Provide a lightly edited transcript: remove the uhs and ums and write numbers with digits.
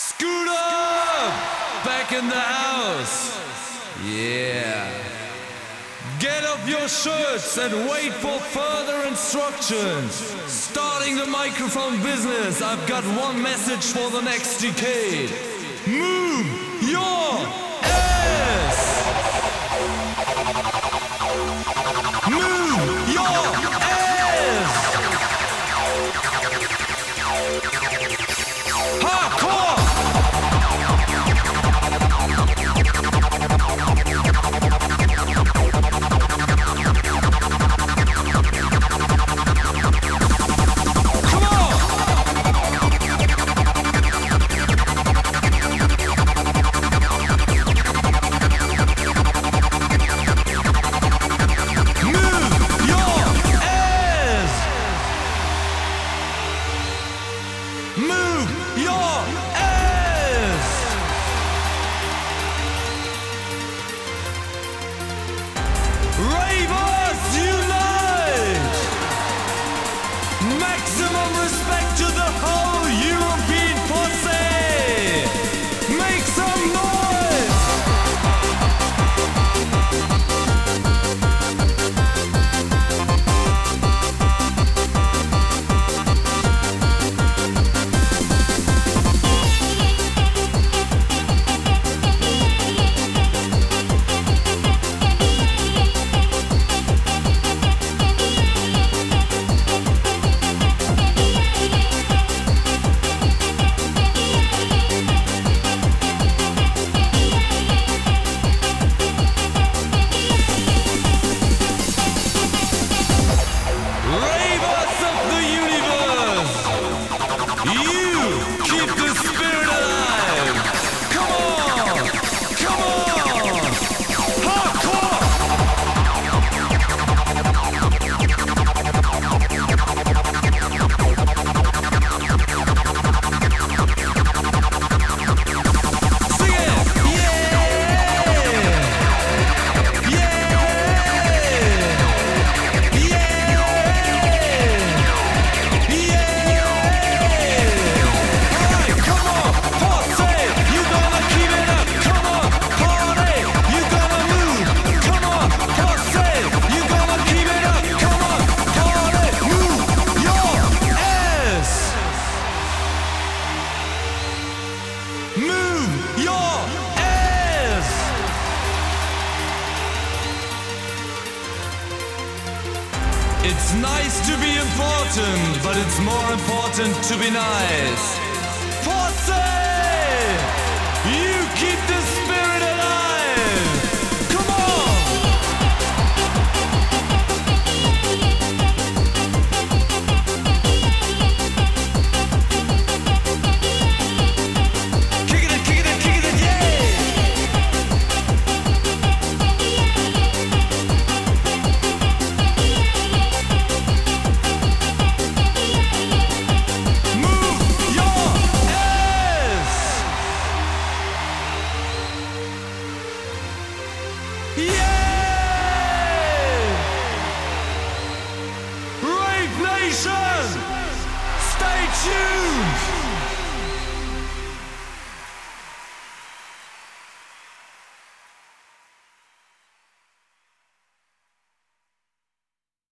Scooter! Back in the house! Yeah. Get off your shirts and wait for further instructions. Starting the microphone business, I've got one message for the next decade. Move your ass! Move your ass! Hardcore! It's nice to be important, but it's more important to be nice. Posse! You keep the spirit alive! Come on! Kick it, yeah! Rave Nation! Stay tuned!